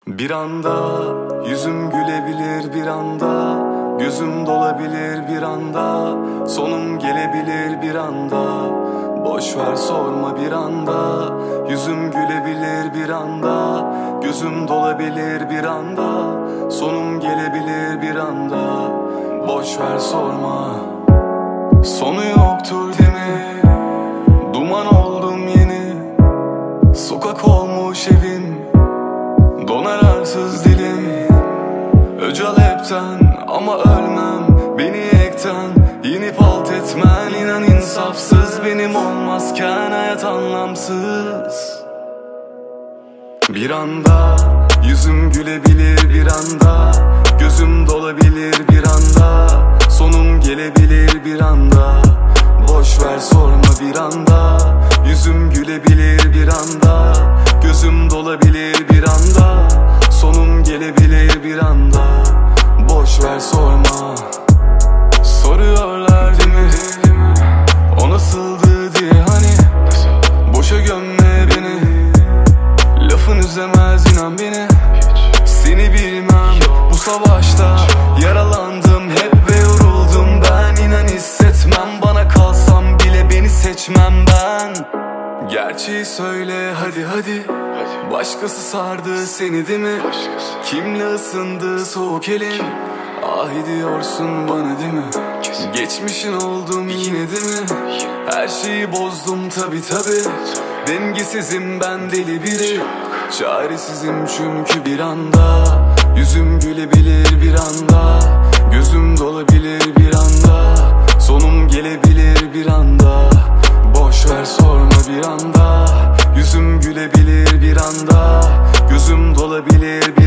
Bir anda yüzüm gülebilir, bir anda gözüm dolabilir, bir anda sonum gelebilir, bir anda boş ver sorma, bir anda yüzüm gülebilir, bir anda gözüm dolabilir, bir anda sonum gelebilir, bir anda boş ver sorma. Sonu yoktur değil mi? Duman oldum yeni, sokak olmuş evim, donar arsız dilim. Öcal hepten ama ölmem, beni ekten yenip alt etmen. İnan insafsız, benim olmazken hayat anlamsız. Bir anda yüzüm gülebilir, bir anda gözüm dolabilir, bir anda sonum gelebilir, bir anda boş ver sorma, bir anda yüzüm gülebilir, bir anda gözüm dolabilir, bir anda sonum gelebilir, bir anda boş ver sorma. Soruyorlar değil mi, o nasıldı diye, hani boşa gömme beni, lafın üzemez inan beni. Seni bilmem, bu savaşta yaralandım hep ve yoruldum ben. İnan hissetmem, bana kalsam bile beni seçmem ben. Gerçeği söyle hadi hadi, başkası sardı seni değil mi? Kimle ısındı soğuk elin, ah ediyorsun bana değil mi? Geçmişin oldum yine değil mi? Her şeyi bozdum tabi tabi, dengesizim ben deli biri. Çaresizim çünkü bir anda yüzüm gülebilir, bir anda gözüm dolabilir, bir anda sonum gelebilir, bir anda boş ver sorma, bir anda yüzüm gülebilir, bir anda gözüm dolabilir,